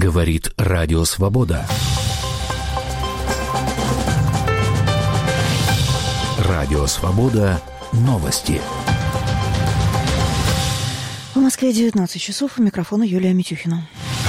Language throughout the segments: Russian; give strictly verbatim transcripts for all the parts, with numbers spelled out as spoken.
Говорит Радио Свобода. Радио Свобода. Новости. В Москве девятнадцать часов. У микрофона Юлия Митюхина.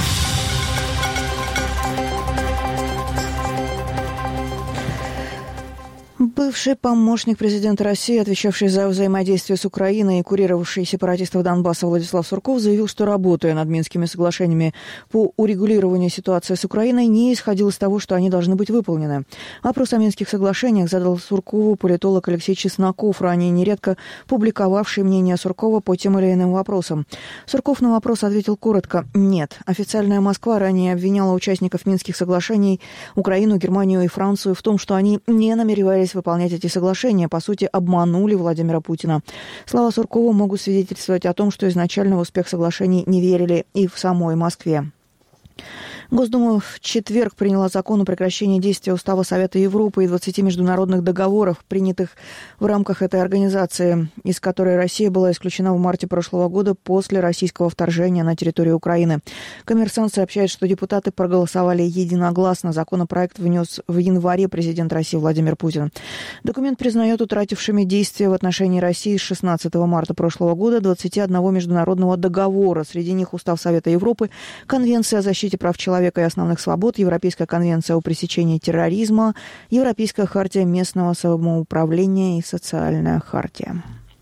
Бывший помощник президента России, отвечавший за взаимодействие с Украиной и курировавший сепаратистов Донбасса Владислав Сурков, заявил, что, работая над Минскими соглашениями по урегулированию ситуации с Украиной, не исходил из того, что они должны быть выполнены. Вопрос о Минских соглашениях задал Суркову политолог Алексей Чесноков, ранее нередко публиковавший мнение Суркова по тем или иным вопросам. Сурков на вопрос ответил коротко: нет. Официальная Москва ранее обвиняла участников Минских соглашений, Украину, Германию и Францию, в том, что они не намеревались выполнять эти соглашения, по сути, обманули Владимира Путина. Слова Суркова могут свидетельствовать о том, что изначально в успех соглашений не верили и в самой Москве. Госдума в четверг приняла закон о прекращении действия Устава Совета Европы и двадцати международных договоров, принятых в рамках этой организации, из которой Россия была исключена в марте прошлого года после российского вторжения на территорию Украины. «Коммерсант» сообщает, что депутаты проголосовали единогласно. Законопроект внес в январе президент России Владимир Путин. Документ признает утратившими действия в отношении России с шестнадцатого марта прошлого года двадцати одного международного договора. Среди них Устав Совета Европы, Конвенция о защите прав человека человека и основных свобод, Европейская конвенция о пресечении терроризма, Европейская хартия местного самоуправления и социальная хартия.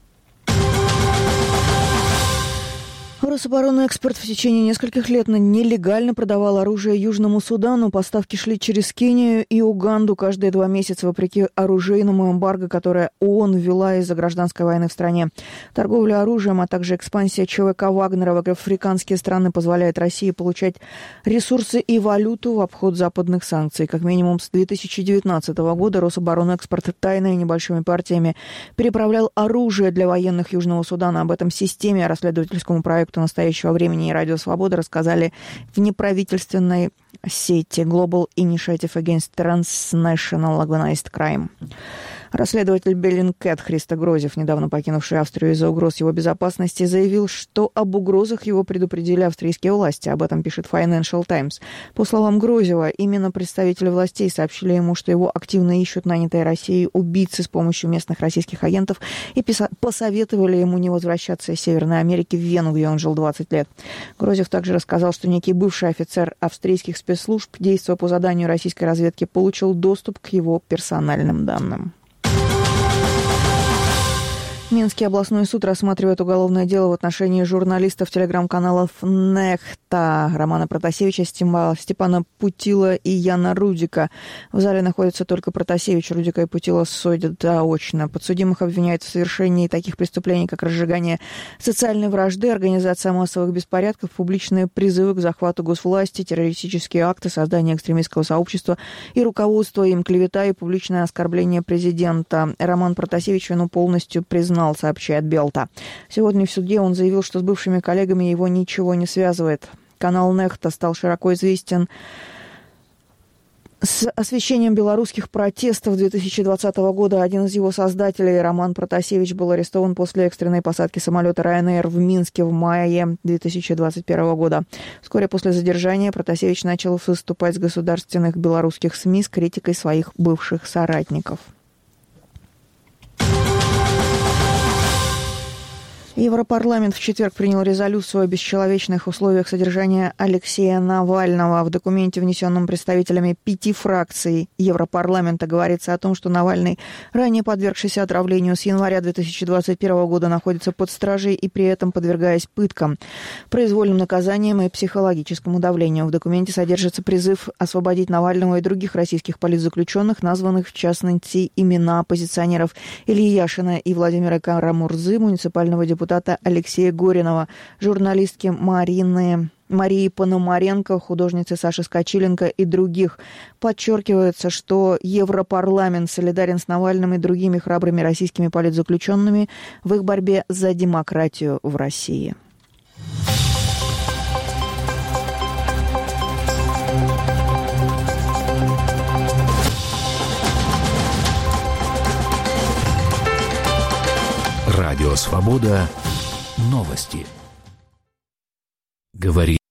Рособоронэкспорт в течение нескольких лет нелегально продавал оружие Южному Судану. Поставки шли через Кению и Уганду каждые два месяца, вопреки оружейному эмбарго, которое ООН ввела из-за гражданской войны в стране. Торговля оружием, а также экспансия ЧВК Вагнера в африканские страны позволяет России получать ресурсы и валюту в обход западных санкций. Как минимум с две тысячи девятнадцатого года Рособоронэкспорт тайно и небольшими партиями переправлял оружие для военных Южного Судана. Об этом системе, расследовательскому проекту настоящего времени и Радио Свобода рассказали в неправительственной сети Global Initiative Against Transnational Organized Crime. Расследователь Bellingcat Христо Грозев, недавно покинувший Австрию из-за угроз его безопасности, заявил, что об угрозах его предупредили австрийские власти. Об этом пишет Financial Times. По словам Грозева, именно представители властей сообщили ему, что его активно ищут нанятые Россией убийцы с помощью местных российских агентов и посоветовали ему не возвращаться из Северной Америки в Вену, где он жил двадцать лет. Грозев также рассказал, что некий бывший офицер австрийских спецслужб, действуя по заданию российской разведки, получил доступ к его персональным данным. Минский областной суд рассматривает уголовное дело в отношении журналистов телеграм-каналов «Нехта» Романа Протасевича, Степана Путила и Яна Рудика. В зале находятся только Протасевич, Рудика и Путила судят заочно. Подсудимых обвиняют в совершении таких преступлений, как разжигание социальной вражды, организация массовых беспорядков, публичные призывы к захвату госвласти, террористические акты, создание экстремистского сообщества и руководство им, клевета и публичное оскорбление президента. Роман Протасевич вину полностью признал, сообщает Белта. Сегодня в суде он заявил, что с бывшими коллегами его ничего не связывает. Канал «Нехта» стал широко известен с освещением белорусских протестов две тысячи двадцатого года. Один из его создателей, Роман Протасевич, был арестован после экстренной посадки самолета Ryanair в Минске в мае две тысячи двадцать первого года. Вскоре после задержания Протасевич начал выступать с государственных белорусских СМИ с критикой своих бывших соратников. Европарламент в четверг принял резолюцию о бесчеловечных условиях содержания Алексея Навального. В документе, внесенном представителями пяти фракций Европарламента, говорится о том, что Навальный, ранее подвергшийся отравлению, с января две тысячи двадцать первого года находится под стражей и при этом подвергаясь пыткам, произвольным наказаниям и психологическому давлению. В документе содержится призыв освободить Навального и других российских политзаключенных, названных в частности имена оппозиционеров Ильи Яшина и Владимира Карамурзы, муниципального депутата депутата Алексея Горинова, журналистки Марины, Марии Пономаренко, художницы Саши Скочиленко и других. Подчеркивается, что Европарламент солидарен с Навальным и другими храбрыми российскими политзаключенными в их борьбе за демократию в России. Радио Свобода. Новости. Говорит